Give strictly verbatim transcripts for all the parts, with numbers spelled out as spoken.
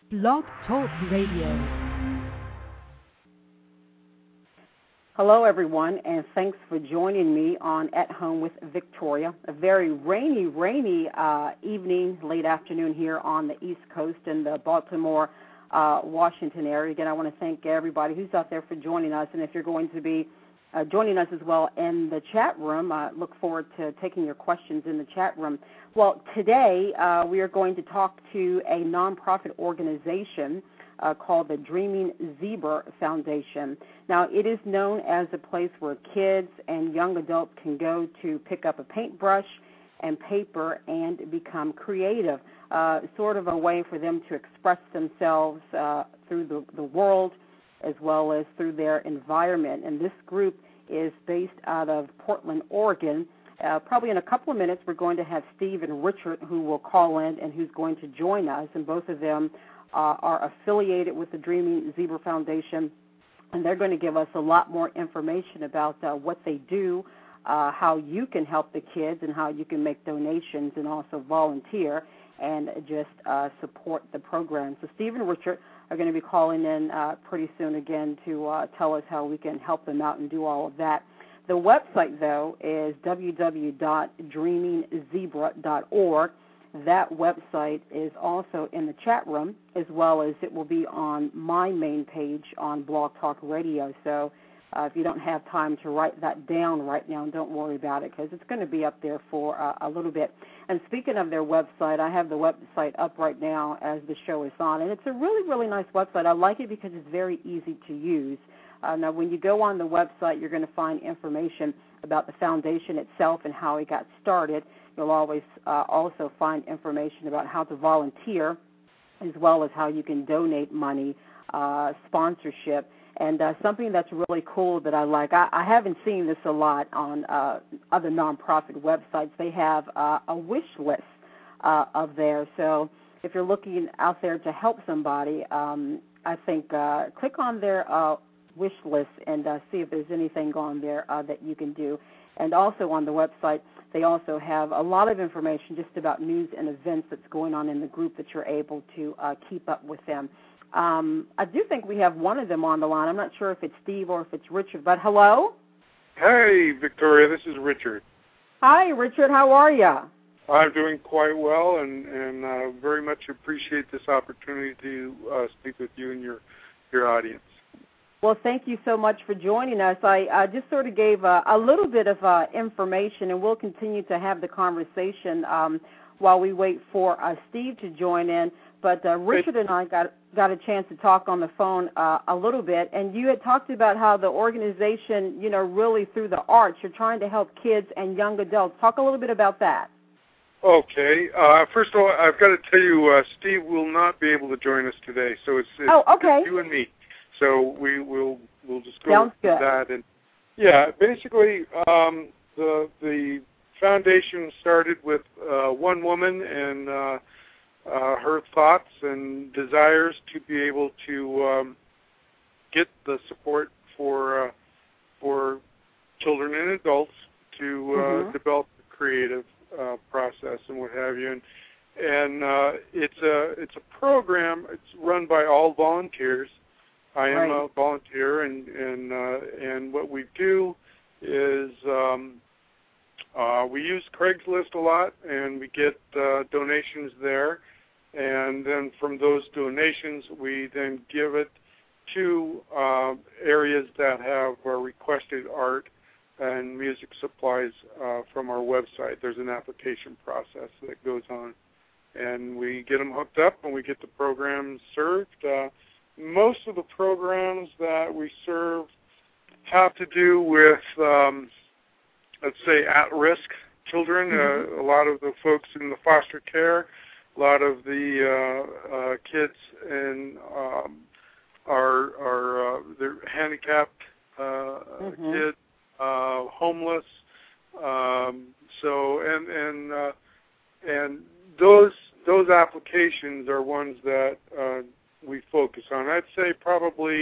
Blog Talk Radio. Hello, everyone, and thanks for joining me on At Home with Victoria. A very rainy, rainy uh, evening, late afternoon here on the East Coast in the Baltimore, uh, Washington area. Again, I want to thank everybody who's out there for joining us, and if you're going to be uh, joining us as well in the chat room, I uh, look forward to taking your questions in the chat room. Well, today uh, we are going to talk to a nonprofit organization Uh, called the Dreaming Zebra Foundation. Now, it is known as a place where kids and young adults can go to pick up a paintbrush and paper and become creative, uh, sort of a way for them to express themselves uh, through the, the world as well as through their environment. And this group is based out of Portland, Oregon. Uh, probably in a couple of minutes, we're going to have Steve and Richard who will call in and who's going to join us, and both of them Uh, are affiliated with the Dreaming Zebra Foundation, and they're going to give us a lot more information about uh, what they do, uh, how you can help the kids, and how you can make donations and also volunteer and just uh, support the program. So Steve and Richard are going to be calling in uh, pretty soon again to uh, tell us how we can help them out and do all of that. The website, though, is w w w dot dreaming zebra dot org. That website is also in the chat room, as well as it will be on my main page on Blog Talk Radio. So uh, if you don't have time to write that down right now, don't worry about it, because it's going to be up there for uh, a little bit. And speaking of their website, I have the website up right now as the show is on, and it's a really, really nice website. I like it because it's very easy to use. Uh, now, when you go on the website, you're going to find information about the foundation itself and how it got started. You'll always uh, also find information about how to volunteer, as well as how you can donate money, uh, sponsorship, and uh, something that's really cool that I like. I, I haven't seen this a lot on uh, other nonprofit websites. They have uh, a wish list uh, of theirs. So if you're looking out there to help somebody, um, I think uh, click on their uh, wish list and uh, see if there's anything on there uh, that you can do. And also on the website, they also have a lot of information just about news and events that's going on in the group that you're able to uh, keep up with them. Um, I do think we have one of them on the line. I'm not sure if it's Steve or if it's Richard, but hello? Hey, Victoria, this is Richard. Hi, Richard. How are you? I'm doing quite well, and, and uh, very much appreciate this opportunity to uh, speak with you and your, your audience. Well, thank you so much for joining us. I, I just sort of gave a, a little bit of uh, information, and we'll continue to have the conversation um, while we wait for uh, Steve to join in. But uh, Richard and I got got a chance to talk on the phone uh, a little bit, and you had talked about how the organization, you know, really through the arts, you're trying to help kids and young adults. Talk a little bit about that. Okay. Uh, first of all, I've got to tell you, uh, Steve will not be able to join us today, so it's, it's, oh, okay. it's you and me. So we will we'll just go Sounds with good. that. And yeah, basically, um, the the foundation started with uh, one woman and uh, uh, her thoughts and desires to be able to um, get the support for uh, for children and adults to uh, mm-hmm. develop the creative uh, process and what have you. And and uh, it's a it's a program. It's run by all volunteers. I am right. a volunteer, and and uh, and what we do is um, uh, we use Craigslist a lot, and we get uh, donations there, and then from those donations, we then give it to uh, areas that have uh, requested art and music supplies uh, from our website. There's an application process that goes on, and we get them hooked up, and we get the programs served. Uh, Most of the programs that we serve have to do with, um, let's say, at-risk children. Mm-hmm. Uh, a lot of the folks in the foster care, a lot of the uh, uh, kids in um, are are uh, they're handicapped uh, mm-hmm. kids, uh, homeless. Um, so and and uh, and those those applications are ones that uh, we focus on. I'd say probably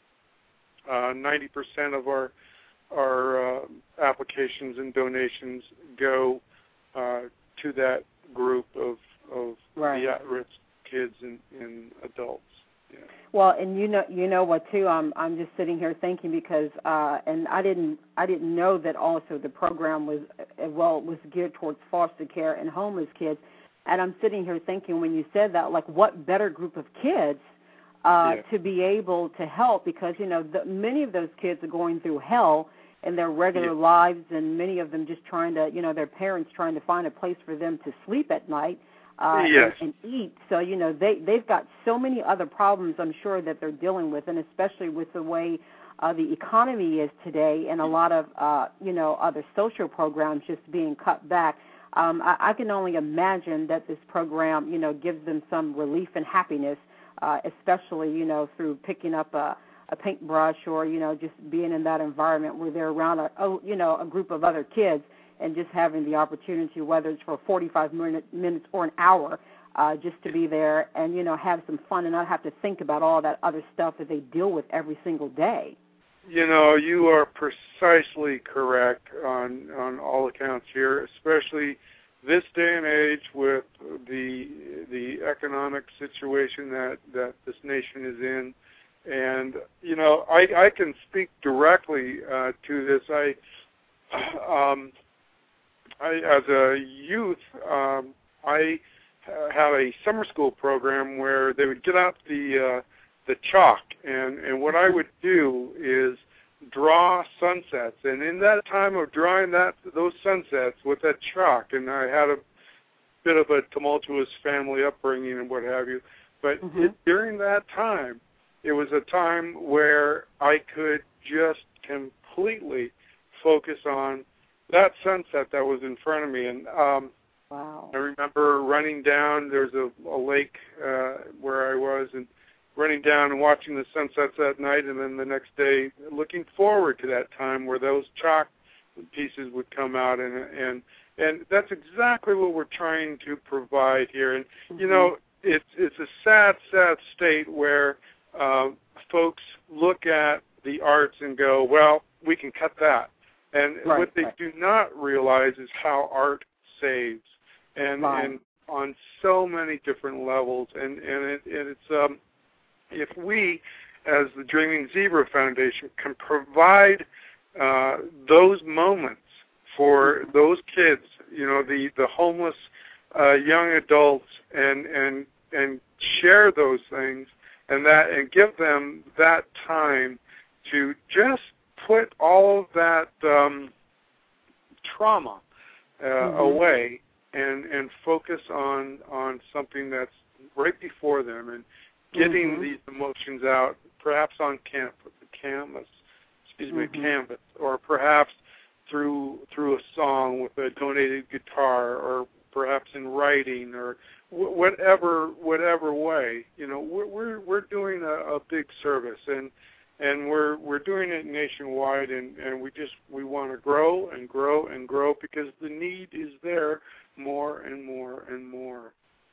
uh, ninety percent of our our uh, applications and donations go uh, to that group of, of right. the at-risk kids and, and adults. adults. Yeah. Well, and you know, you know what too. I'm I'm just sitting here thinking because, uh, and I didn't I didn't know that also the program was uh, well was geared towards foster care and homeless kids, and I'm sitting here thinking when you said that, like, what better group of kids uh, yeah. to be able to help, because you know the, many of those kids are going through hell in their regular yeah. lives, and many of them just trying to, you know, their parents trying to find a place for them to sleep at night. Uh, yes. and, and eat. So, you know, they, they've got so many other problems, I'm sure, that they're dealing with, and especially with the way uh, the economy is today and a lot of, uh, you know, other social programs just being cut back. Um, I, I can only imagine that this program, you know, gives them some relief and happiness, uh, especially, you know, through picking up a, a paintbrush or, you know, just being in that environment where they're around, a, oh, you know, a group of other kids, and just having the opportunity, whether it's for forty-five minute, minutes or an hour, uh, just to be there and, you know, have some fun and not have to think about all that other stuff that they deal with every single day. You know, you are precisely correct on on all accounts here, especially this day and age with the the economic situation that, that this nation is in. And, you know, I, I can speak directly uh, to this. I... Um, I, as a youth, um, I had a summer school program where they would get out the uh, the chalk, and, and what I would do is draw sunsets. And in that time of drawing that those sunsets with that chalk, and I had a bit of a tumultuous family upbringing and what have you, but mm-hmm. it, during that time, it was a time where I could just completely focus on that sunset that was in front of me. And um, wow. I remember running down, there's a, a lake uh, where I was, and running down and watching the sunsets that night, and then the next day looking forward to that time where those chalk pieces would come out. And and, and that's exactly what we're trying to provide here. And, mm-hmm. you know, it's, it's a sad, sad state where uh, folks look at the arts and go, well, we can cut that. And right, what they right. do not realize is how art saves, and, right. and on so many different levels. And, and, it, and it's um, if we, as the Dreaming Zebra Foundation, can provide uh, those moments for mm-hmm. those kids, you know, the the homeless uh, young adults, and and and share those things, and that and give them that time to just put all of that um, trauma uh, mm-hmm. away and and focus on on something that's right before them, and getting mm-hmm. these emotions out, perhaps on camp, canvas, excuse me, mm-hmm. canvas, or perhaps through through a song with a donated guitar, or perhaps in writing, or wh- whatever whatever way. You know, we're we're, we're doing a, a big service, and. And we're we're doing it nationwide, and, and we just we want to grow and grow and grow because the need is there more and more and more.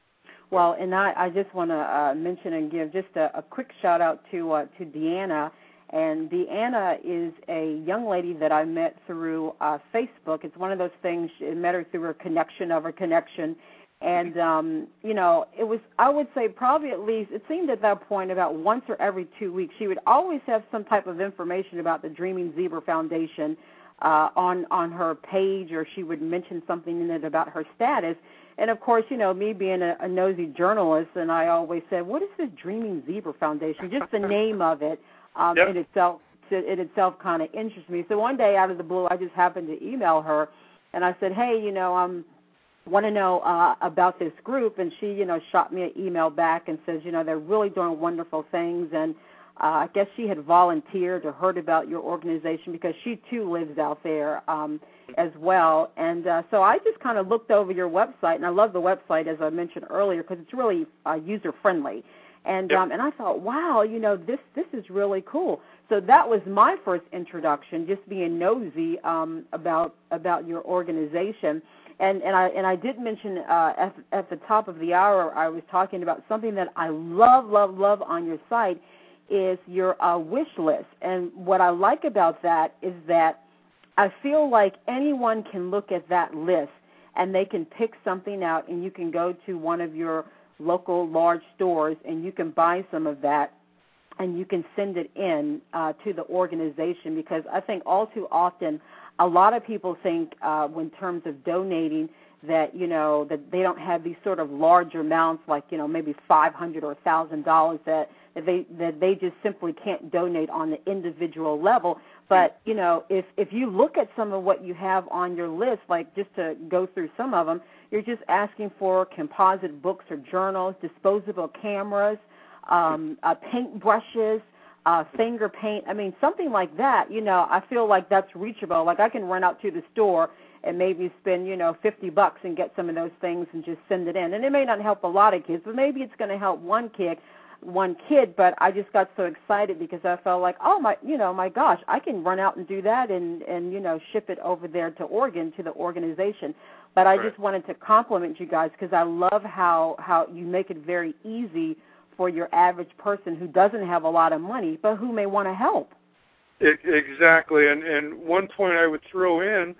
Well, and I, I just want to uh, mention and give just a, a quick shout out to uh, to Deanna. And Deanna is a young lady that I met through uh, Facebook. It's one of those things. I met her through a connection of a connection. And, um, you know, it was, I would say probably at least, it seemed at that point about once or every two weeks, she would always have some type of information about the Dreaming Zebra Foundation uh, on, on her page, or she would mention something in it about her status. And, of course, you know, me being a, a nosy journalist, and I always said, what is this Dreaming Zebra Foundation? Just the name of it um, yep. in itself, in itself kind of interests me. So one day out of the blue, I just happened to email her, and I said, hey, you know, I'm want to know uh, about this group, and she, you know, shot me an email back and says, you know, they're really doing wonderful things, and uh, I guess she had volunteered or heard about your organization because she, too, lives out there um, as well, and uh, so I just kind of looked over your website, and I love the website, as I mentioned earlier, because it's really uh, user-friendly, and yep. um, and I thought, wow, you know, this, this is really cool. So that was my first introduction, just being nosy um, about about your organization. And, and I and I did mention uh, at, at the top of the hour, I was talking about something that I love, love, love on your site is your uh, wish list. And what I like about that is that I feel like anyone can look at that list and they can pick something out, and you can go to one of your local large stores, and you can buy some of that, and you can send it in uh, to the organization, because I think all too often a lot of people think uh, in terms of donating that, you know, that they don't have these sort of large amounts like, you know, maybe five hundred dollars or one thousand dollars that, that they that they just simply can't donate on the individual level. But, you know, if, if you look at some of what you have on your list, like just to go through some of them, you're just asking for composite books or journals, disposable cameras, um, uh, paint brushes, uh, finger paint. I mean, something like that, you know, I feel like that's reachable. Like I can run out to the store and maybe spend, you know, fifty bucks and get some of those things and just send it in. And it may not help a lot of kids, but maybe it's going to help one kid, one kid. But I just got so excited because I felt like, oh, my, you know, my gosh, I can run out and do that and, and you know, ship it over there to Oregon, to the organization. But I right. just wanted to compliment you guys because I love how, how you make it very easy for your average person who doesn't have a lot of money, but who may want to help. It, exactly. And, and one point I would throw in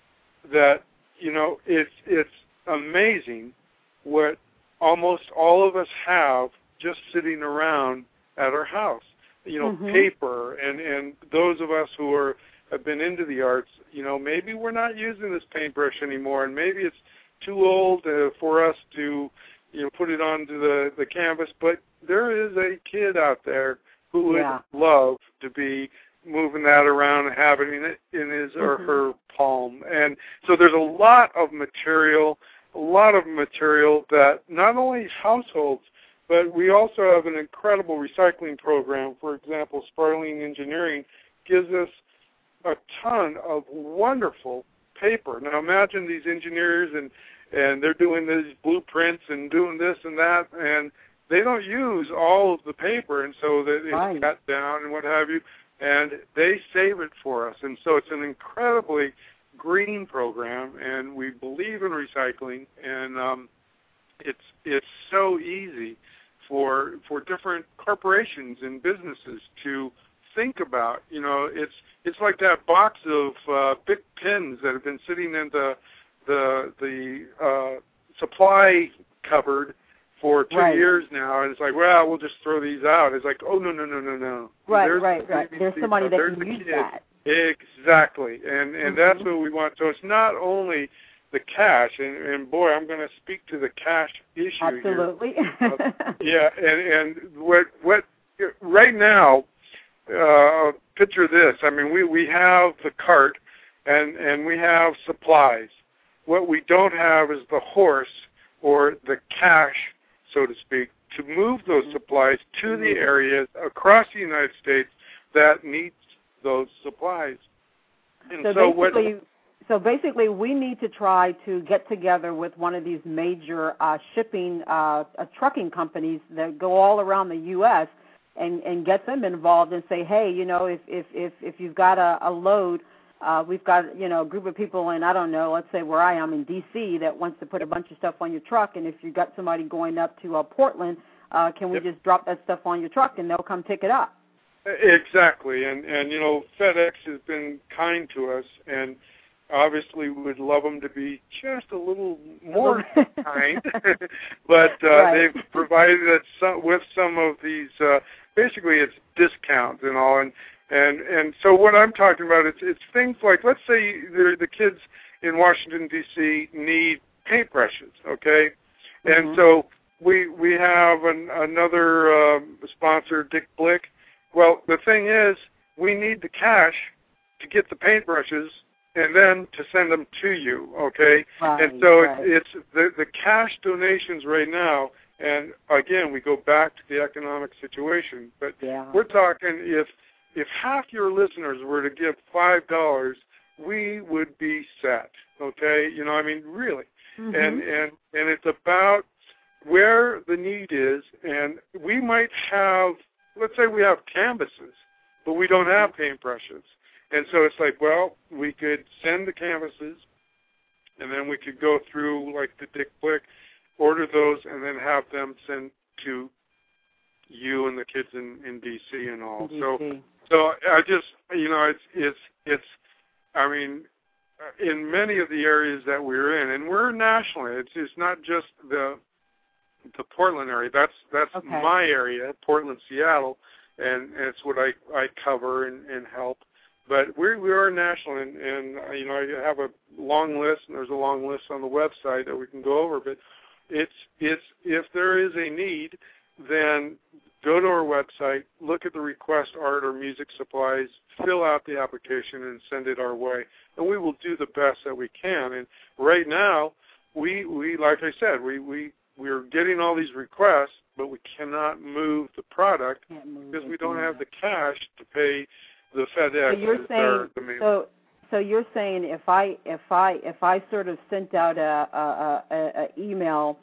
that, you know, it's it's amazing what almost all of us have just sitting around at our house. You know, mm-hmm. paper, and, and those of us who are have been into the arts, you know, maybe we're not using this paintbrush anymore, and maybe it's too old uh, for us to, you know, put it onto the, the canvas, but there is a kid out there who would yeah. love to be moving that around and having it in his or mm-hmm. her palm. And so there's a lot of material, a lot of material that not only households, but we also have an incredible recycling program. For example, Sparling Engineering gives us a ton of wonderful paper. Now imagine these engineers and, and they're doing these blueprints and doing this and that, and they don't use all of the paper, and so that it's right. cut down and what have you, and they save it for us. And so it's an incredibly green program, and we believe in recycling, and um, it's it's so easy for for different corporations and businesses to think about. You know, it's it's like that box of uh, big pins that have been sitting in the the the uh, supply cupboard for two right. years now, and it's like, well, we'll just throw these out. It's like, oh, no, no, no, no, no. Right, there's right, right. There's somebody that there's can use kid. that. Exactly, and and mm-hmm. that's what we want. So it's not only the cash, and, and boy, I'm going to speak to the cash issue Absolutely. here. Absolutely. uh, yeah, and, and what what right now, uh, picture this. I mean, we, we have the cart, and, and we have supplies. What we don't have is the horse or the cash, so to speak, to move those supplies to the areas across the United States that need those supplies. And so, so basically, what, so basically, we need to try to get together with one of these major uh, shipping uh, uh, trucking companies that go all around the U S and, and get them involved and say, hey, you know, if if if, if you've got a, a load, uh, we've got, you know, a group of people in, I don't know, let's say where I am in D C that wants to put a bunch of stuff on your truck, and if you've got somebody going up to uh, Portland, uh, can we yep. just drop that stuff on your truck and they'll come pick it up? Exactly, and, and you know, FedEx has been kind to us, and obviously we would love them to be just a little more kind, but uh, right. they've provided us some, with some of these, uh, basically it's discounts and all, and, and, and so what I'm talking about, it's, it's things like, let's say the, the kids in Washington, D C need paintbrushes, okay, mm-hmm. and so we, we have an, another uh, sponsor, Dick Blick. Well, the thing is, we need the cash to get the paintbrushes and then to send them to you, okay? Right, and so right. it's, it's the, the cash donations right now, and again, we go back to the economic situation, but yeah. we're talking if if half your listeners were to give five dollars, we would be set, okay? You know, I mean, really. Mm-hmm. And, and, and it's about where the need is, and we might have, let's say we have canvases, but we don't have paintbrushes. And so it's like, well, we could send the canvases, and then we could go through, like the Dick Blick, order those, and then have them sent to you and the kids in, in D C and all. D C. So, so I just, you know, it's, it's, it's, I mean, in many of the areas that we're in, and we're nationally, it's, it's not just the the Portland area. That's that's okay. my area, Portland, Seattle, and, and it's what I, I cover and, and help. But we we are national, and, and uh, you know, I have a long list, and there's a long list on the website that we can go over. But it's it's if there is a need, then go to our website, look at the request art or music supplies, fill out the application, and send it our way, and we will do the best that we can. And right now, we we like I said, we we we're getting all these requests, but we cannot move the product because we don't have the cash to pay the FedEx. So you're saying, the so, so you're saying if I if I if I sort of sent out a, a, a, a email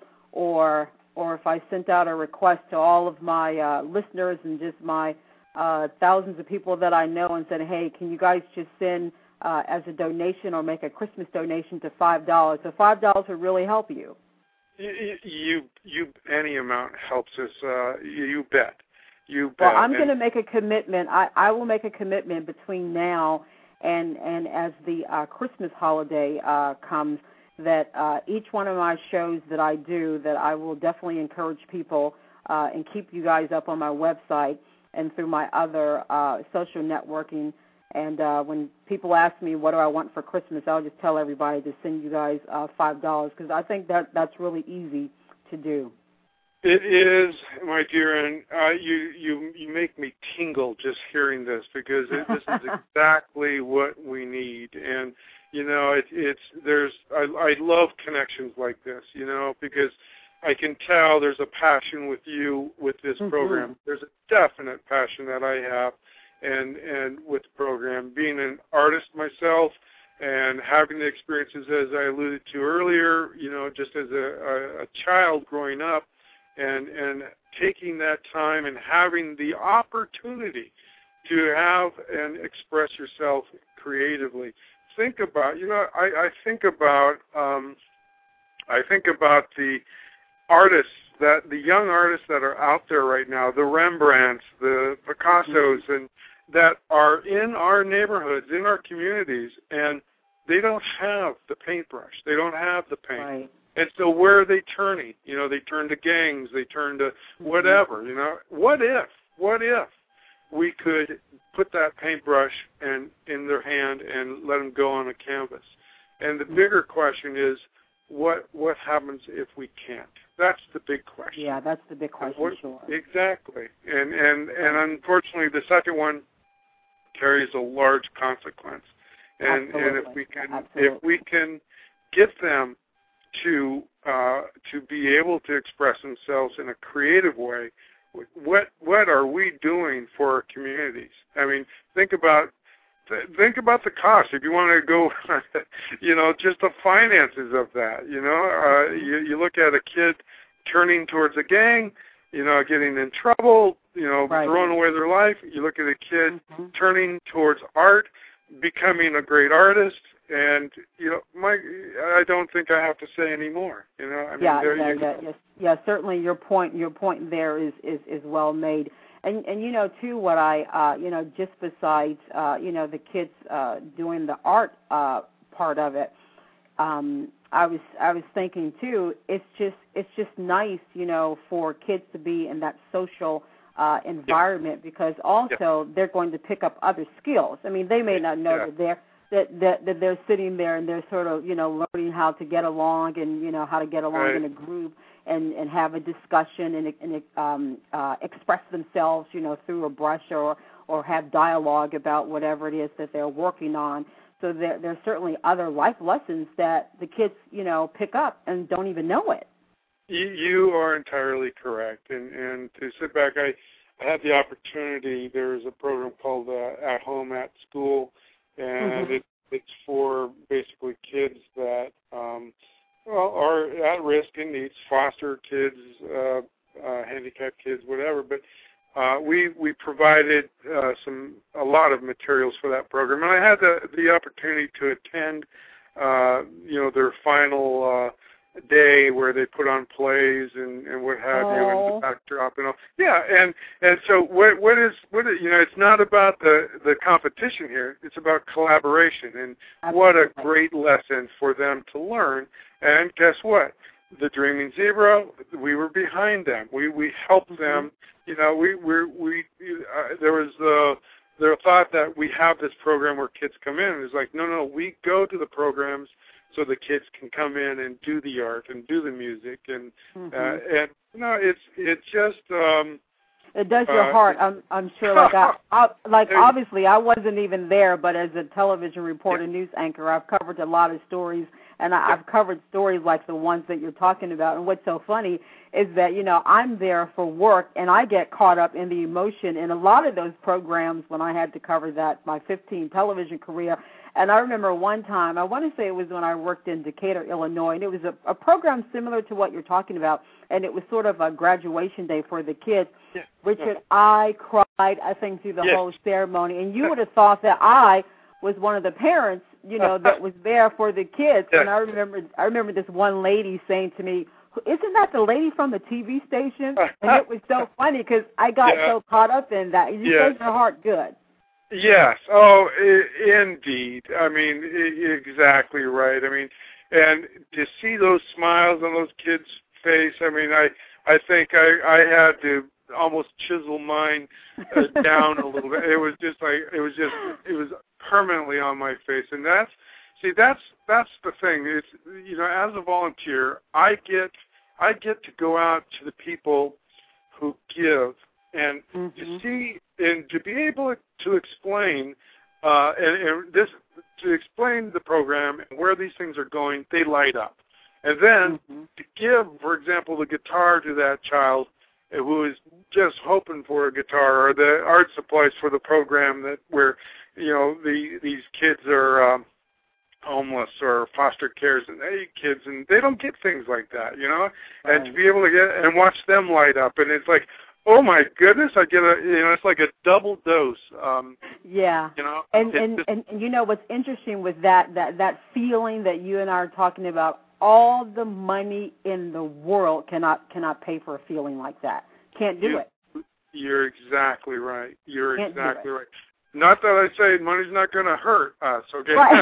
or or if I sent out a request to all of my uh, listeners and just my uh, thousands of people that I know and said, hey, can you guys just send uh, as a donation or make a Christmas donation to five dollars? So five dollars would really help you. You, you, you any amount helps us. Uh, you, you bet. You bet. Well, I'm going to make a commitment. I, I will make a commitment between now and, and as the uh, Christmas holiday uh, comes, that uh, each one of my shows that I do, that I will definitely encourage people uh, and keep you guys up on my website and through my other uh, social networking. And uh, when people ask me what do I want for Christmas, I'll just tell everybody to send you guys uh, five dollars because I think that that's really easy to do. It is, my dear, and uh, you, you you make me tingle just hearing this because it, this is exactly what we need. And you know, it, it's there's I, I love connections like this, you know, because I can tell there's a passion with you with this mm-hmm. program. There's a definite passion that I have, and and with the program, being an artist myself and having the experiences as I alluded to earlier, you know, just as a, a, a child growing up. And, and taking that time and having the opportunity to have and express yourself creatively. Think about, you know, I, I think about, um, I think about the artists that the young artists that are out there right now, the Rembrandts, the Picassos, and that are in our neighborhoods, in our communities, and they don't have the paintbrush, they don't have the paint. Right. And so where are they turning? You know, they turn to gangs, they turn to whatever, you know. What if, what if we could put that paintbrush and in their hand and let them go on a canvas? And the bigger question is, what what happens if we can't? That's the big question. Yeah, that's the big question, what, sure. Exactly. And, and, and unfortunately, the second one carries a large consequence. And, and if we can Absolutely. if we can get them to uh, to be able to express themselves in a creative way, what what are we doing for our communities? I mean, think about think about the cost. If you want to go, you know, just the finances of that. You know, uh, you, you look at a kid turning towards a gang, you know, getting in trouble, you know, right. throwing away their life. You look at a kid mm-hmm. turning towards art, becoming a great artist. And, you know, my, I don't think I have to say any more, you know. I mean, yeah, there yeah, you yeah, go. yes, yeah, certainly your point, your point there is, is, is well made. And, and, you know, too, what I, uh, you know, just besides, uh, you know, the kids uh, doing the art uh, part of it, um, I was, I was thinking, too, it's just, it's just nice, you know, for kids to be in that social uh, environment yeah. because also yeah. they're going to pick up other skills. I mean, they may not know yeah. that they're, That, that that they're sitting there and they're sort of, you know, learning how to get along and, you know, how to get along right. in a group and, and have a discussion and, and um, uh, express themselves, you know, through a brush or, or have dialogue about whatever it is that they're working on. So there there's certainly other life lessons that the kids, you know, pick up and don't even know it. You, you are entirely correct. And, and to sit back, I, I had the opportunity, there's a program called uh, At Home at School, and mm-hmm. it, it's for basically kids that um, well are at risk and needs, foster kids, uh, uh, handicapped kids, whatever. But uh, we we provided uh, some a lot of materials for that program, and I had the the opportunity to attend, uh, you know, their final uh, day where they put on plays and, and what have oh. you, and the backdrop and all. Yeah, and and so what what is what is, you know, it's not about the the competition here. It's about collaboration, and Absolutely. What a great lesson for them to learn. And guess what? the Dreaming Zebra, we were behind them. We we helped mm-hmm. them. You know, we we we uh, there was the the thought that we have this program where kids come in. It's like, no, no, we go to the programs so the kids can come in and do the art and do the music, and mm-hmm. uh, and you know, it's it's just. Um, It does your uh, heart. I'm I'm sure. Like I, I like obviously I wasn't even there, but as a television reporter, yeah. news anchor, I've covered a lot of stories, and I, yeah. I've covered stories like the ones that you're talking about. And what's so funny is that you know I'm there for work, and I get caught up in the emotion in a lot of those programs when I had to cover that my fifteen television career. And I remember one time, I want to say it was when I worked in Decatur, Illinois, and it was a, a program similar to what you're talking about, and it was sort of a graduation day for the kids. Yeah. Richard, I cried, I think, through the yes. whole ceremony, and you would have thought that I was one of the parents, you know, that was there for the kids. Yeah. And I remember, I remember this one lady saying to me, "Isn't that the lady from the T V station?" And it was so funny because I got yeah. so caught up in that. You yeah. made your heart good. Yes. Oh, I- indeed. I mean, I- exactly right. I mean, and to see those smiles on those kids' face, I mean, I I think I I had to almost chisel mine uh, down a little bit. It was just like it was just it was permanently on my face, and that's see that's that's the thing. It's you know, as a volunteer, I get I get to go out to the people who give. And mm-hmm. to see and to be able to explain, uh, and, and this to explain the program and where these things are going, they light up. And then mm-hmm. to give, for example, the guitar to that child who is just hoping for a guitar, or the art supplies for the program that where you know the these kids are um, homeless or foster cares and hey kids, and they don't get things like that, you know. Right. And to be able to get and watch them light up, and it's like, oh my goodness! I get a, you know, it's like a double dose. Um, yeah. You know, and it, and, and and you know what's interesting with that that that feeling that you and I are talking about. All the money in the world cannot cannot pay for a feeling like that. Can't do you, it. You're exactly right. You're Can't exactly right. Not that I say money's not going to hurt us, okay? Right.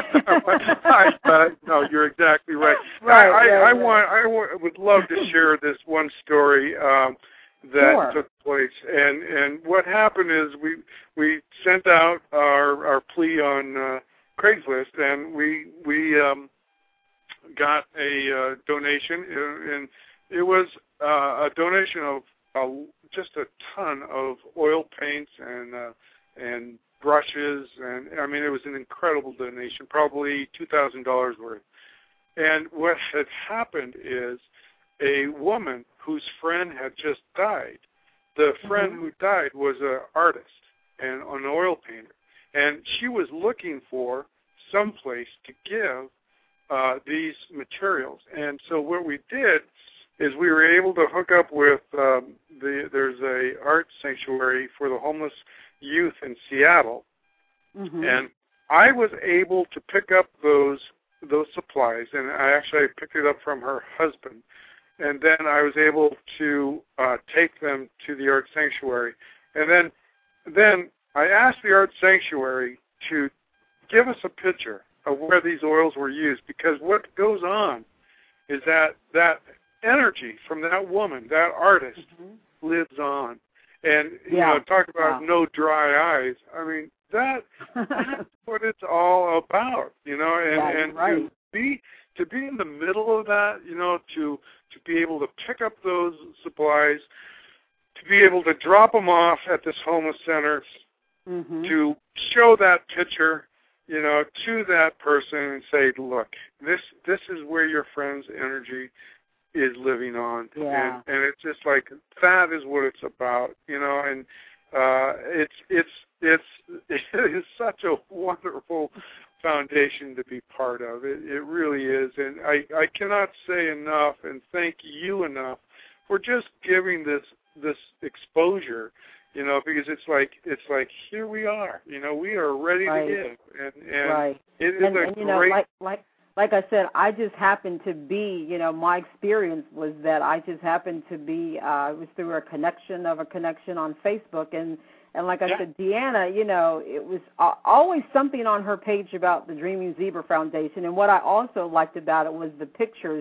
but, but no, you're exactly right. Right. I, I, right, I right. want. I w- would love to share this one story. Um, that sure. took place, and and what happened is we we sent out our our plea on uh, Craigslist, and we we um, got a uh, donation, and it was uh, a donation of uh, just a ton of oil paints and uh, and brushes, and I mean it was an incredible donation, probably two thousand dollars worth. And what had happened is a woman whose friend had just died. The friend mm-hmm. who died was an artist and an oil painter, and she was looking for some place to give uh, these materials. And so what we did is we were able to hook up with um, the there's a art sanctuary for the homeless youth in Seattle, mm-hmm. and I was able to pick up those those supplies, and I actually picked it up from her husband. And then I was able to uh, take them to the Art Sanctuary. And then then I asked the Art Sanctuary to give us a picture of where these oils were used, because what goes on is that that energy from that woman, that artist, mm-hmm. lives on. And, you yeah. know, talk about wow. no dry eyes. I mean, that that's what it's all about, you know, and, yeah, and right. to be to be in the middle of that, you know, to to be able to pick up those supplies, to be able to drop them off at this homeless center, mm-hmm. to show that picture, you know, to that person and say, look, this this is where your friend's energy is living on. Yeah. And, and it's just like, that is what it's about, you know, and uh, it's, it's, it's, it is such a wonderful foundation to be part of. It, it really is. And I, I cannot say enough and thank you enough for just giving this, this exposure, you know, because it's like, it's like, here we are, you know, we are ready right. to give. And, and right. it is and, a and, you know, great... like, like, Like I said, I just happened to be, you know, my experience was that I just happened to be, uh, it was through a connection of a connection on Facebook. And, and like I yeah. said, Deanna, you know, it was uh, always something on her page about the Dreaming Zebra Foundation. And what I also liked about it was the pictures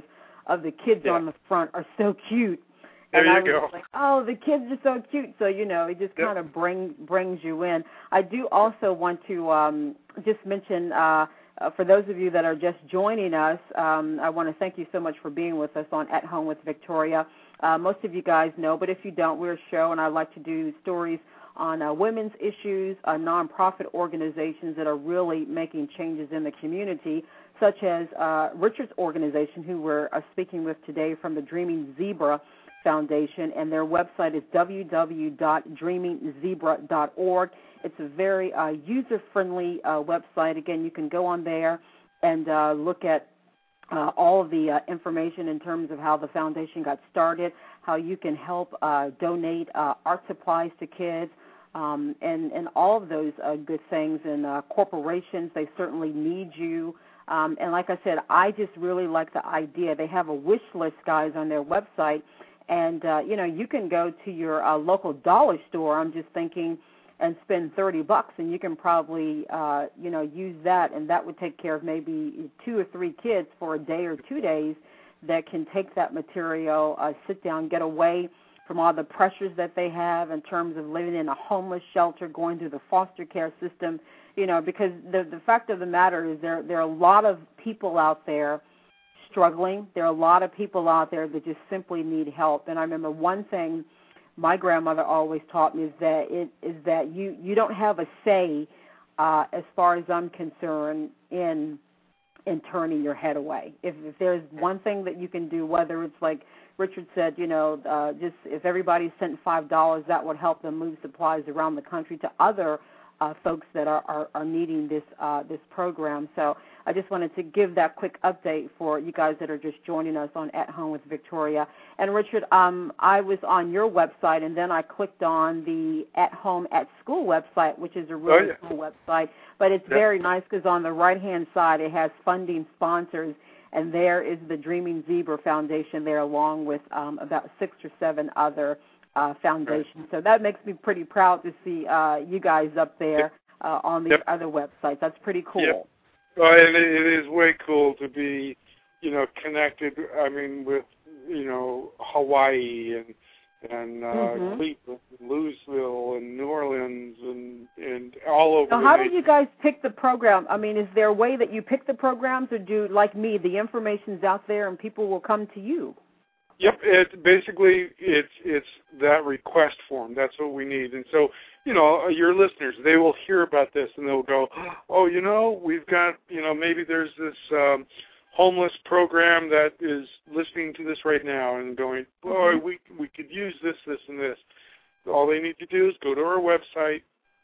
of the kids yeah. on the front are so cute. There and you I was go. like, oh, the kids are so cute. So, you know, it just yep. kind of bring, brings you in. I do also want to um, just mention, uh, uh, for those of you that are just joining us, um, I want to thank you so much for being with us on At Home with Victoria. Uh, most of you guys know, but if you don't, we're a show, and I like to do stories on uh, women's issues, uh, nonprofit organizations that are really making changes in the community, such as uh, Richard's organization, who we're uh, speaking with today from the Dreaming Zebra Foundation, and their website is w w w dot dreaming zebra dot org. It's a very uh, user-friendly uh, website. Again, you can go on there and uh, look at uh, all of the uh, information in terms of how the foundation got started, how you can help uh, donate uh, art supplies to kids, um, and, and all of those uh, good things. And uh, corporations, they certainly need you. Um, and like I said, I just really like the idea. They have a wish list, guys, on their website. And, uh, you know, you can go to your uh, local dollar store, I'm just thinking, and spend thirty bucks, and you can probably, uh, you know, use that, and that would take care of maybe two or three kids for a day or two days that can take that material, uh, sit down, get away from all the pressures that they have in terms of living in a homeless shelter, going through the foster care system, you know, because the, the fact of the matter is there, there are a lot of people out there struggling. There are a lot of people out there that just simply need help. And I remember one thing my grandmother always taught me is that it is that you, you don't have a say, uh, as far as I'm concerned, in in turning your head away. If, if there's one thing that you can do, whether it's like Richard said, you know, uh, just if everybody sent five dollars, that would help them move supplies around the country to other Uh, folks that are, are, are needing this uh, this program. So I just wanted to give that quick update for you guys that are just joining us on At Home with Victoria. And Richard, um, I was on your website, and then I clicked on the At Home at School website, which is a really oh, yeah. cool website. But it's yeah. very nice because on the right-hand side it has funding sponsors, and there is the Dreaming Zebra Foundation there along with um, about six or seven other Uh, foundation. So that makes me pretty proud to see uh, you guys up there uh, on these yep. other websites. That's pretty cool. Yep. Well, and it, it is way cool to be, you know, connected, I mean, with, you know, Hawaii and and uh, mm-hmm. Cleveland, and Louisville, and New Orleans, and, and all over. So how do you guys pick the program? I mean, is there a way that you pick the programs, or do, like me, the information's out there and people will come to you? Yep, it's basically it's it's that request form. That's what we need. And so, you know, your listeners, they will hear about this and they'll go, oh, you know, we've got, you know, maybe there's this um, homeless program that is listening to this right now and going, boy, mm-hmm. we we could use this, this, and this. All they need to do is go to our website,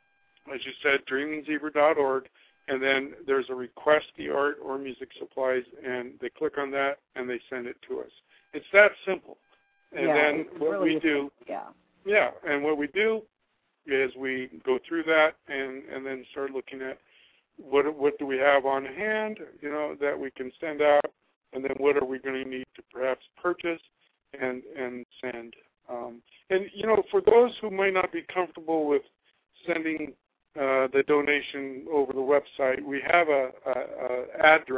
as you said, dreaming zebra dot org, and then there's a request the art or music supplies, and they click on that and they send it to us. It's that simple. And yeah, then what really we do, yeah. yeah, and what we do is we go through that and, and then start looking at what what do we have on hand, you know, that we can send out, and then what are we going to need to perhaps purchase and and send. Um, and, you know, for those who might not be comfortable with sending uh, the donation over the website, we have a, a, a address.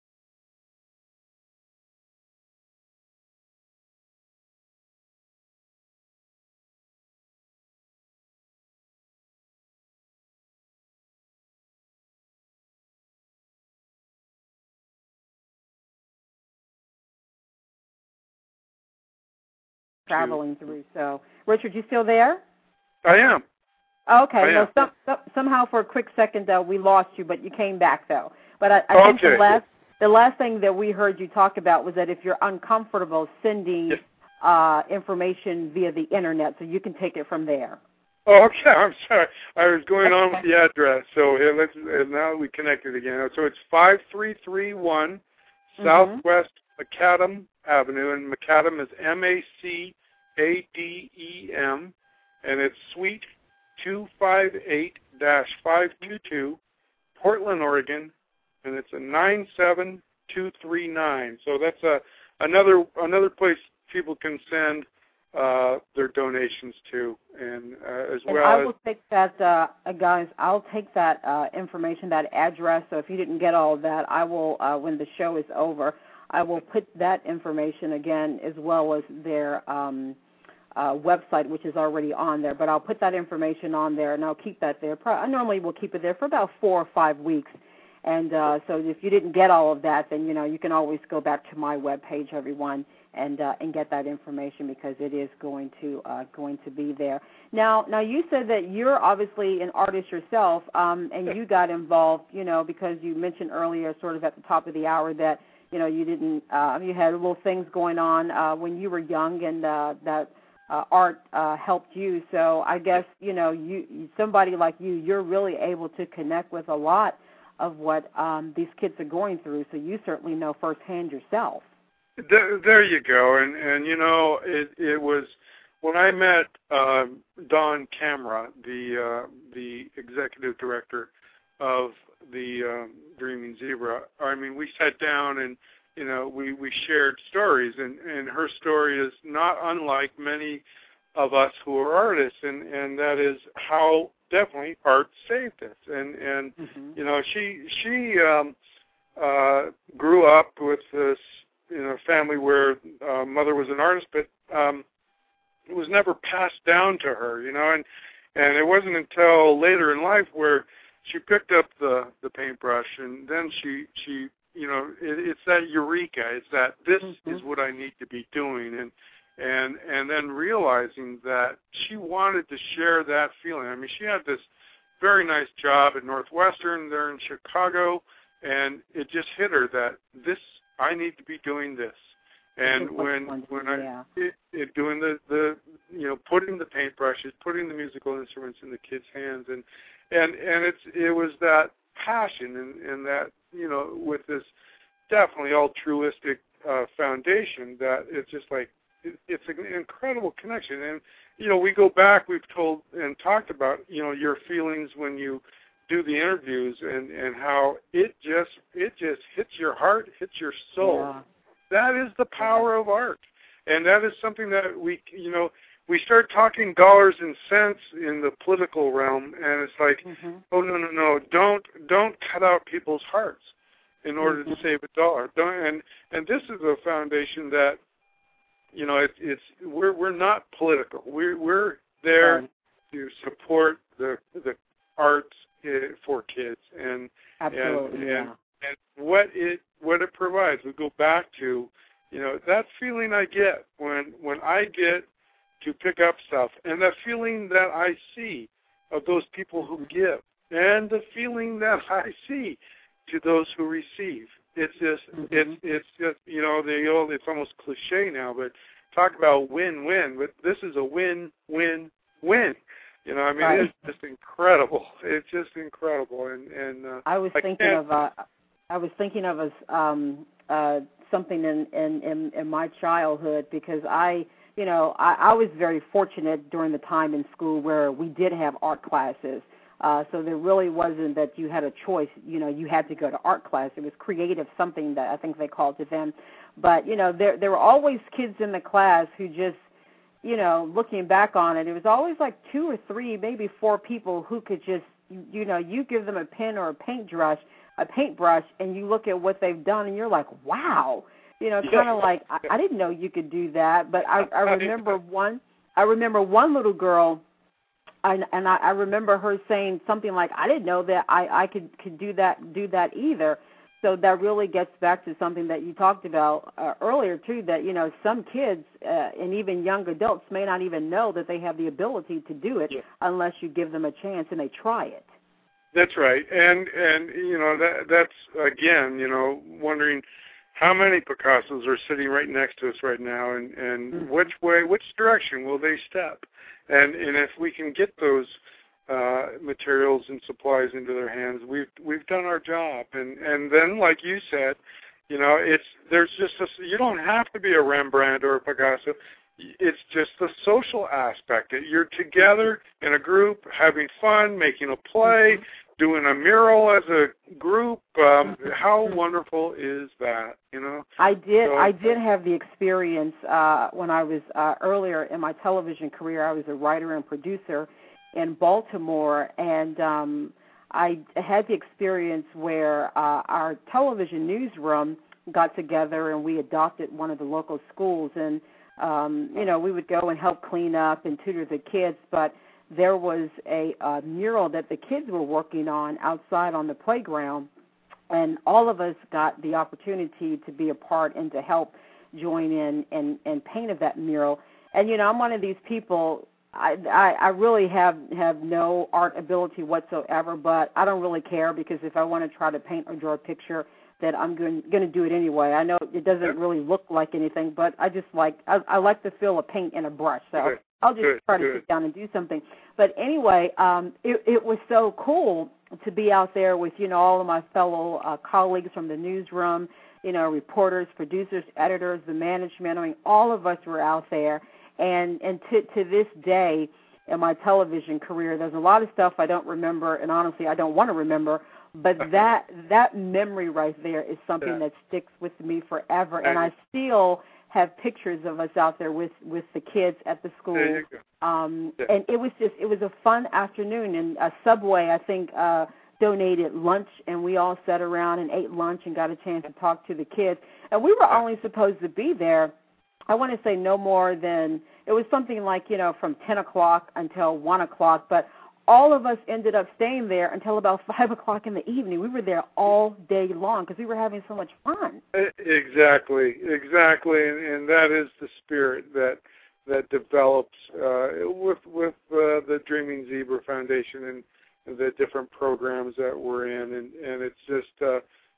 Traveling through. So, Richard, you still there? I am. Okay. I no, am. some, some, somehow for a quick second, though, we lost you, but you came back, though. But I, I think okay. the last the last thing that we heard you talk about was that if you're uncomfortable sending yes. uh, information via the Internet, so you can take it from there. Oh, okay. I'm sorry. I was going on with the address. So here, let's uh, now we connected again. So it's five three three one mm-hmm. Southwest Macadam Avenue, and Macadam is M A C A D E M, and it's Suite two fifty-eight dash five twenty-two, Portland, Oregon, and it's a nine seven two three nine. So that's a another another place people can send uh, their donations to, and uh, as and well I as will take that, uh, guys. I'll take that uh, information, that address. So if you didn't get all of that, I will uh, when the show is over. I will put that information again as well as their um, uh, website, which is already on there. But I'll put that information on there, and I'll keep that there. I normally will keep it there for about four or five weeks. And uh, so if you didn't get all of that, then, you know, you can always go back to my webpage, everyone, and uh, and get that information because it is going to uh, going to be there. Now, now you said that you're obviously an artist yourself, um, and you got involved, you know, because you mentioned earlier, sort of at the top of the hour, that you know you didn't, uh, you had little things going on uh, when you were young, and uh, that uh, art uh, helped you. So I guess you know you somebody like you, you're really able to connect with a lot of what um, these kids are going through. So you certainly know firsthand yourself. There, there you go, and and you know it it was when I met uh, Don Camera, the uh, the executive director of the um, Dreaming Zebra. I mean, we sat down and you know we, we shared stories, and, and her story is not unlike many of us who are artists, and, and that is how definitely art saved us, and and mm-hmm. you know she she um, uh, grew up with this. In a family where uh, mother was an artist, but um, it was never passed down to her, you know, and and it wasn't until later in life where she picked up the, the paintbrush, and then she, she you know, it, it's that eureka, it's that this mm-hmm. is what I need to be doing, and and and then realizing that she wanted to share that feeling. I mean, she had this very nice job at Northwestern there in Chicago, and it just hit her that this I need to be doing this, and when when I yeah. it, it, doing the, the you know putting the paintbrushes, putting the musical instruments in the kids' hands, and and and it's it was that passion and, and that you know with this definitely altruistic uh, foundation that it's just like it, it's an incredible connection. And you know we go back, we've told and talked about you know your feelings when you do the interviews and, and how it just it just hits your heart, hits your soul. Yeah. That is the power yeah. of art, and that is something that we you know we start talking dollars and cents in the political realm, and it's like, mm-hmm. oh no no no, don't don't cut out people's hearts in order mm-hmm. to save a dollar. Don't, and and this is a foundation that you know it, it's we're we're not political. We're we're there right. to support the the arts for kids, and Absolutely, and, yeah. and and what it what it provides. We go back to, you know, that feeling I get when when I get to pick up stuff, and that feeling that I see of those people who give, and the feeling that I see to those who receive. It's just mm-hmm. it's it's just you know the old it's almost cliche now, but talk about win-win. But this is a win-win-win. You know, I mean, right. it's just incredible. It's just incredible, and and uh, I was I thinking of uh, I was thinking of a, um, uh, something in, in, in, in my childhood because I, you know, I, I was very fortunate during the time in school where we did have art classes. Uh, so there really wasn't that you had a choice. You know, you had to go to art class. It was creative, something that I think they called it then. But you know, there there were always kids in the class who just you know, looking back on it, it was always like two or three, maybe four people who could just, you know, you give them a pen or a paintbrush, a paintbrush, and you look at what they've done, and you're like, wow, you know, kind of like I, I didn't know you could do that. But I, I remember one, I remember one little girl, and, and I, I remember her saying something like, I didn't know that I, I could could do that do that either. So that really gets back to something that you talked about uh, earlier, too, that, you know, some kids uh, and even young adults may not even know that they have the ability to do it yeah. unless you give them a chance and they try it. That's right. And, and you know, that that's, again, you know, wondering how many Picassos are sitting right next to us right now and, and mm-hmm. which way, which direction will they step? And, and if we can get those Uh, materials and supplies into their hands, we've we've done our job, and and then like you said, you know, it's there's just a, you don't have to be a Rembrandt or a Picasso. It's just the social aspect. You're together in a group, having fun, making a play, doing a mural as a group. Um, how wonderful is that? You know, I did. So, I did have the experience uh, when I was uh, earlier in my television career. I was a writer and producer in Baltimore, and um, I had the experience where uh, our television newsroom got together and we adopted one of the local schools. And, um, you know, we would go and help clean up and tutor the kids. But there was a, a mural that the kids were working on outside on the playground. And all of us got the opportunity to be a part and to help join in and, and paint of that mural. And, you know, I'm one of these people, I, I, I really have, have no art ability whatsoever, but I don't really care because if I want to try to paint or draw a picture, that I'm going, going to do it anyway. I know it doesn't really look like anything, but I just like, I, I like to feel a paint in a brush. So good, I'll just good, try to good. sit down and do something. But anyway, um, it, it was so cool to be out there with, you know, all of my fellow uh, colleagues from the newsroom, you know, reporters, producers, editors, the management. I mean, all of us were out there. And, and to, to this day in my television career, there's a lot of stuff I don't remember, and honestly, I don't want to remember. But that that memory right there is something yeah. that sticks with me forever. And I still have pictures of us out there with, with the kids at the school. There you go. Um, yeah. And it was just, it was a fun afternoon. And uh, Subway, I think, uh, donated lunch, and we all sat around and ate lunch and got a chance to talk to the kids. And we were only supposed to be there, I want to say no more than, it was something like, you know, from ten o'clock until one o'clock, but all of us ended up staying there until about five o'clock in the evening. We were there all day long because we were having so much fun. Exactly, exactly, and, and that is the spirit that that develops uh, with with uh, the Dreaming Zebra Foundation and the different programs that we're in, and, and it's just uh,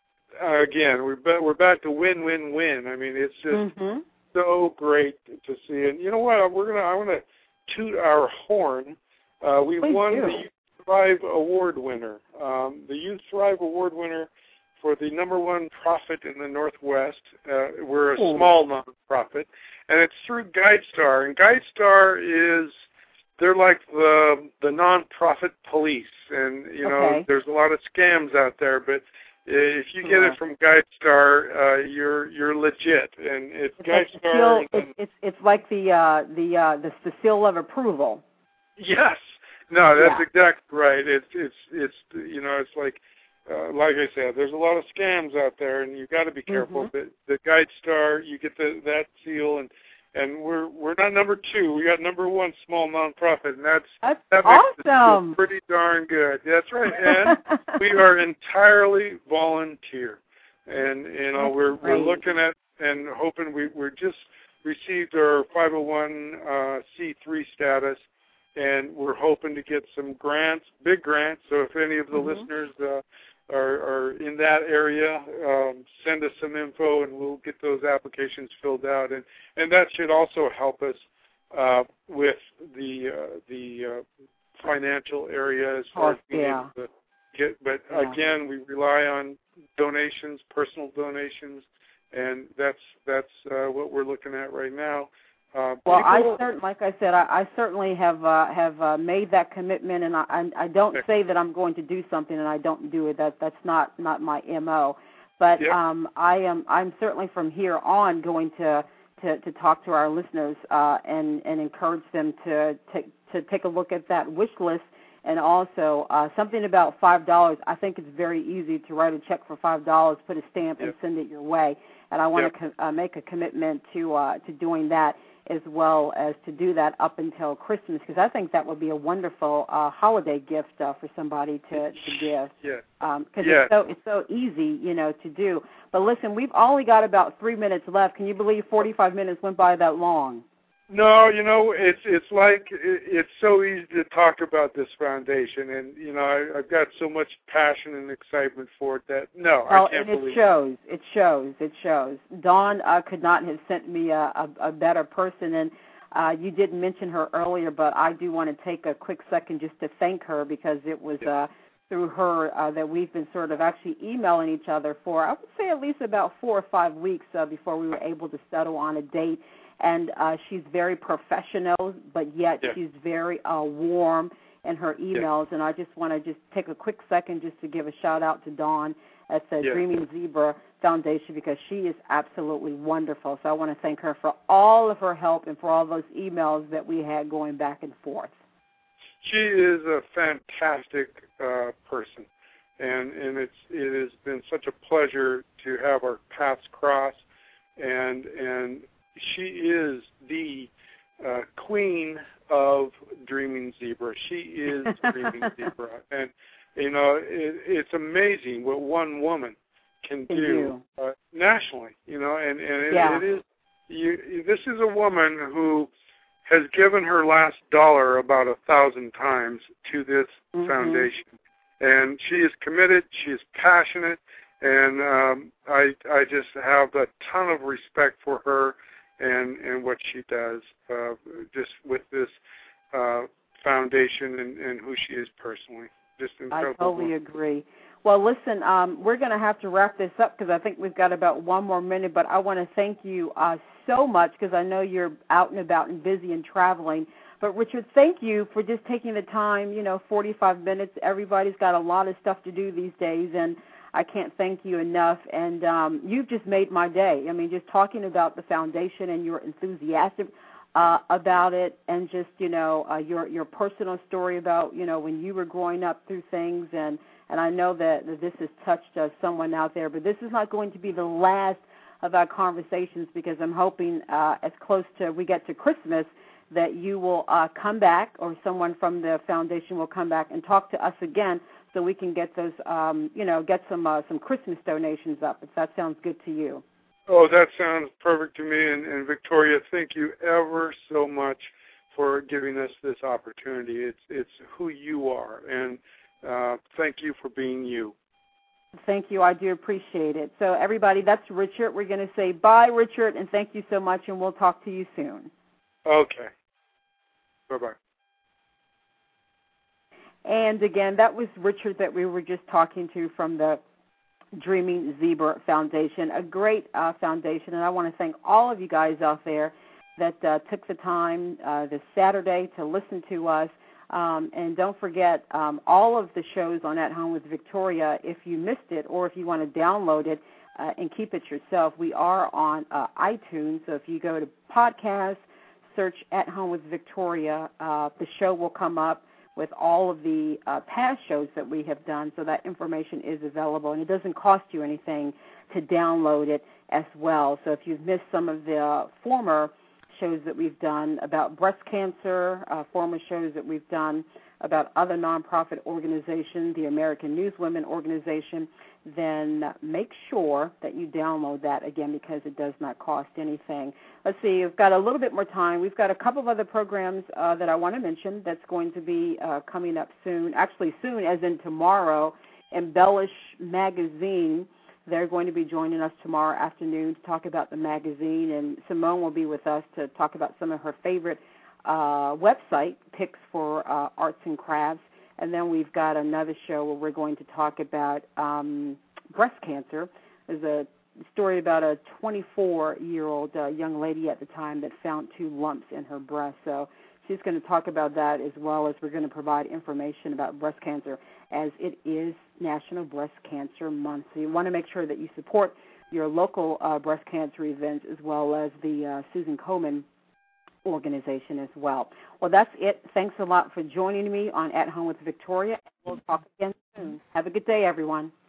again we're ba- we're back to win win win. I mean, it's just mm-hmm. so great to see. And you know what? We're gonna I want to toot our horn. Uh, we Please won do. the Youth Thrive Award winner. Um, the Youth Thrive Award winner for the number one profit in the Northwest. Uh, we're a Ooh. small nonprofit, and it's through GuideStar. And GuideStar is they're like the the nonprofit police. And you know, okay. there's a lot of scams out there, but if you get yeah. it from GuideStar, uh, you're you're legit. And it's, it's GuideStar. Like seal, it's, it's it's like the uh, the uh, the the seal of approval. Yes. No, that's yeah. exactly right. It's it's it's you know it's like uh, like I said, there's a lot of scams out there, and you've got to be careful. Mm-hmm. The, the GuideStar, you get the that seal, and and we're we're not number two. We got number one small nonprofit, and that's that's that makes awesome. us feel pretty darn good. That's right, and we are entirely volunteer, and you know that's we're great. we're looking at and hoping we we're just received our five oh one c three status. And we're hoping to get some grants, big grants. So if any of the mm-hmm. listeners uh, are, are in that area, um, send us some info, and we'll get those applications filled out. And, and that should also help us uh, with the uh, the uh, financial area as far oh, as being yeah. able to get. But yeah. again, we rely on donations, personal donations, and that's that's uh, what we're looking at right now. Uh, well, I people, certainly, like I said, I, I certainly have uh, have uh, made that commitment, and I, I, I don't say that I'm going to do something and I don't do it. That that's not, not my M O. But yep. um, I am I'm certainly from here on going to to, to talk to our listeners uh, and and encourage them to take to take a look at that wish list. And also uh, something about five dollars. I think it's very easy to write a check for five dollars, put a stamp, yep. and send it your way. And I want yep. to co- uh, make a commitment to uh, to doing that, as well as to do that up until Christmas, because I think that would be a wonderful uh, holiday gift uh, for somebody to, to give. Yeah. Um, because yeah. it's so it's so easy, you know, to do. But listen, we've only got about three minutes left. Can you believe forty-five minutes went by that long? No, you know, it's it's like it's so easy to talk about this foundation, and you know, I, I've got so much passion and excitement for it that no, well, I can't and believe it shows. It shows. It shows. Dawn uh, could not have sent me a, a, a better person, and uh, you didn't mention her earlier, but I do want to take a quick second just to thank her, because it was uh, through her uh, that we've been sort of actually emailing each other for, I would say, at least about four or five weeks uh, before we were able to settle on a date. And uh, she's very professional, but yet yeah. she's very uh, warm in her emails. Yeah. And I just want to just take a quick second just to give a shout-out to Dawn at the yeah. Dreaming Zebra Foundation, because she is absolutely wonderful. So I want to thank her for all of her help and for all those emails that we had going back and forth. She is a fantastic uh, person. and and it's it has been such a pleasure to have our paths cross, and and she is the uh, queen of Dreaming Zebra. She is Dreaming Zebra, and you know it, it's amazing what one woman can do uh, nationally. You know, and and it, yeah. it is you. This is a woman who has given her last dollar about a thousand times to this mm-hmm. foundation. And she is committed, she is passionate, and um, I I just have a ton of respect for her and, and what she does uh, just with this uh, foundation and, and who she is personally. Just incredible. I totally agree. Well, listen, um, we're going to have to wrap this up because I think we've got about one more minute, but I want to thank you uh, so much because I know you're out and about and busy and traveling. But, Richard, thank you for just taking the time, you know, forty-five minutes. Everybody's got a lot of stuff to do these days, and I can't thank you enough. And um, you've just made my day. I mean, just talking about the foundation and your enthusiasm uh, about it and just, you know, uh, your your personal story about, you know, when you were growing up through things and And I know that, that this has touched uh, someone out there, but this is not going to be the last of our conversations because I'm hoping uh, as close to we get to Christmas that you will uh, come back or someone from the foundation will come back and talk to us again so we can get those, um, you know, get some uh, some Christmas donations up, if that sounds good to you. Oh, that sounds perfect to me. And, and Victoria, thank you ever so much for giving us this opportunity. It's it's who you are, and Uh, thank you for being you. Thank you. I do appreciate it. So, everybody, that's Richard. We're going to say bye, Richard, and thank you so much, and we'll talk to you soon. Okay. Bye-bye. And, again, that was Richard that we were just talking to from the Dreaming Zebra Foundation, a great uh, foundation, and I want to thank all of you guys out there that uh, took the time uh, this Saturday to listen to us. Um, and don't forget, um, all of the shows on At Home with Victoria, if you missed it or if you want to download it uh, and keep it yourself, we are on uh, iTunes. So if you go to podcasts, search At Home with Victoria, uh, the show will come up with all of the uh, past shows that we have done, so that information is available. And it doesn't cost you anything to download it as well. So if you've missed some of the uh, former shows that we've done about breast cancer, uh, former shows that we've done about other nonprofit organizations, the American Newswomen Organization, then make sure that you download that, again, because it does not cost anything. Let's see, we've got a little bit more time. We've got a couple of other programs uh, that I want to mention that's going to be uh, coming up soon, actually soon as in tomorrow. Embellish Magazine, they're going to be joining us tomorrow afternoon to talk about the magazine, and Simone will be with us to talk about some of her favorite uh, website picks for uh, arts and crafts. And then we've got another show where we're going to talk about um, breast cancer. There's a story about a twenty-four-year-old uh, young lady at the time that found two lumps in her breast. So she's going to talk about that, as well as we're going to provide information about breast cancer, as it is National Breast Cancer Month. So you want to make sure that you support your local uh, breast cancer events, as well as the uh, Susan Komen organization as well. Well, that's it. Thanks a lot for joining me on At Home with Victoria. We'll talk again soon. Have a good day, everyone.